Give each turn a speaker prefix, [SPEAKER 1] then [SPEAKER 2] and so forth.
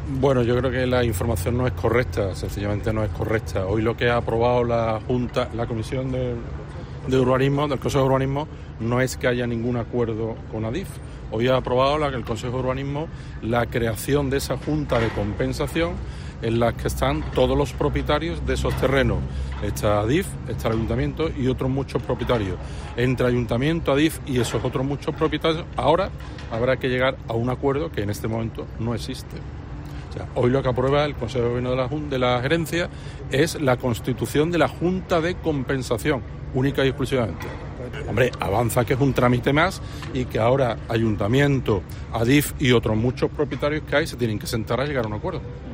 [SPEAKER 1] Bueno, yo creo que la información no es correcta, sencillamente no es correcta. Hoy lo que ha aprobado la Comisión de Urbanismo, del Consejo de Urbanismo, no es que haya ningún acuerdo con Adif. Hoy ha aprobado el Consejo de Urbanismo la creación de esa junta de compensación en la que están todos los propietarios de esos terrenos. Está Adif, está el Ayuntamiento y otros muchos propietarios. Entre Ayuntamiento, Adif y esos otros muchos propietarios, ahora habrá que llegar a un acuerdo que en este momento no existe. Hoy lo que aprueba el Consejo de Gobierno de la Gerencia es la constitución de la Junta de Compensación, única y exclusivamente. Hombre, avanza que es un trámite más y que ahora Ayuntamiento, Adif y otros muchos propietarios que hay se tienen que sentar a llegar a un acuerdo.